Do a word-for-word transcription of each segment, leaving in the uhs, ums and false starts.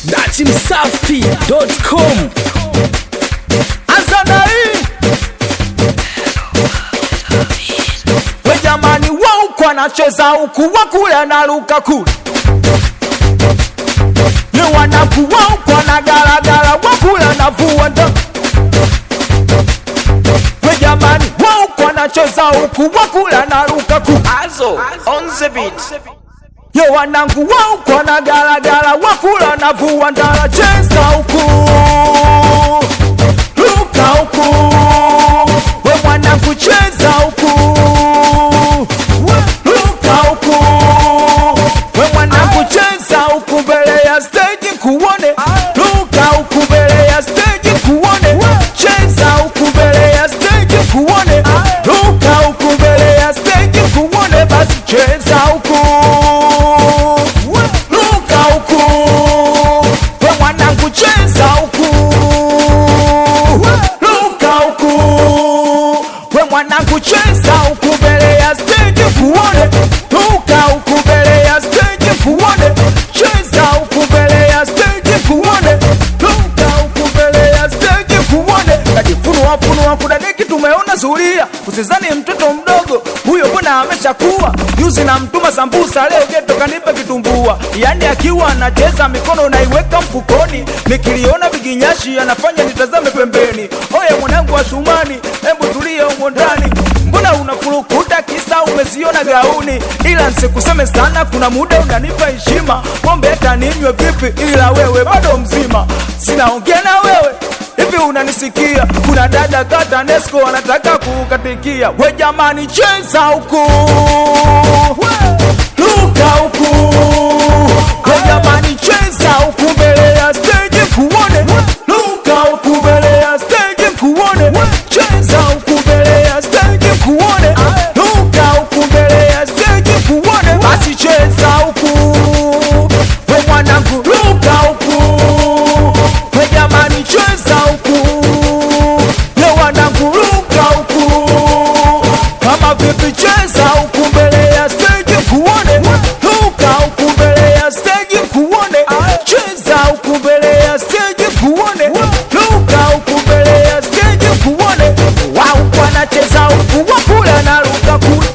dati msafi dot com. Azana hii we jamani, wao kwa nacheza huku wakule na luka kule, ye wanaku wao kwa na gara gara wakule na vuanda. We jamani, wao kwa nacheza huku wakule na luka kule. Azo on the beat. Ye wanangu wao kwa na gara gara wakule na vuanda. Cheza huku luka huku, we mwanangu cheza huku luka huku, we mwanangu cheza huku mbele ya stage kuone. Luka huku mbele ya stage kuone. Cheza huku mbele ya stage kuone. Luka huku mbele ya stage kuone. Basi cheza huku luka huku, we mwanangu cheza huku luka huku, we mwanangu cheza huku mbele ya stage kuone. Luka huku mbele ya stage kuone. Cheza huku mbele ya stage kuone. Luka huku mbele ya stage kuone. Kajifunua funua kudadeki tumeona zulia. Usizani mtoto mdogo huyo mbona ameshakuwa. Yuzi na mtuma sambusa leo geto kanipa kitumbua. Yani akiwa anacheza mikono naiweka mfukoni. Nikiliona viginyashi anafanya nitazame pembeni. Oye mwanangu wa Shumani, hebu tulia umo ndani. Mbona unafurukuta kisa umeziona gauni? Ila nsikuseme sana, kuna muda unanipa heshima. Pombe hata ninywe vipi ila wewe bado mzima. Sinaongea na wewe hivi unanisikia? Kuna dada kata Nesco wanataka kukatikia. We jamani cheza huku luka huku, we jamani cheza huku mbele ya stage kuone. Luka huku mbele ya stage kuone. Cheza huku mbele ya stage kuone. Luka huku mbele ya stage kuone. Basi cheza huku we mwanangu luka huku, we jamani cheza huku, ye wanangu luka huku. Kama vipi cheza huku mbele ya stage kuone. Luka huku mbele ya stage kuone. Cheza huku mbele ya stage kuone. Luka huku mbele ya stage kuone. Wao wanacheza huku wakula na luka kule.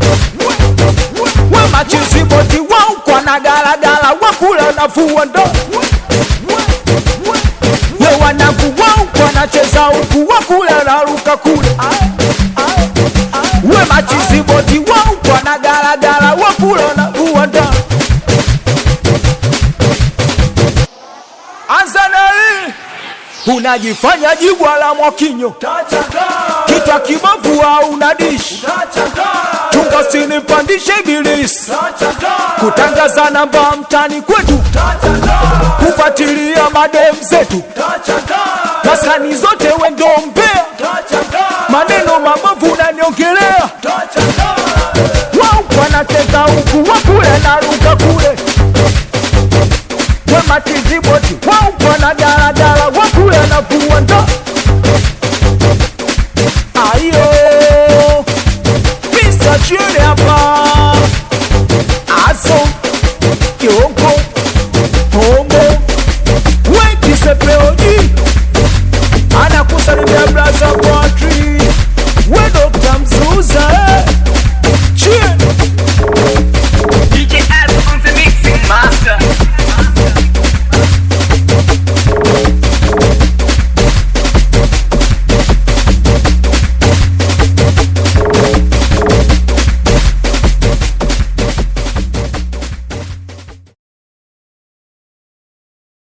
We machizi boti wao kwa na gala gala wakula na vuanda. We wanangu wao kwa nacheza huku wakula na luka kule. We machizi boti wao kwa na gala gala wakula na vuanda. Azana hii unajifanya jibwa la Mwakinyo, kitwa kibovu au unadishi. Chunga usinipandishe ibilisi, kutangaza namba mtani kwetu, kufuatilia madem zetu, maskani zote wendo mbea. Maneno mabovu unaniongelea. Wao wanacheza huku wakule na luka kule. We matizi boti wao wana gara gara wakule na vuanda.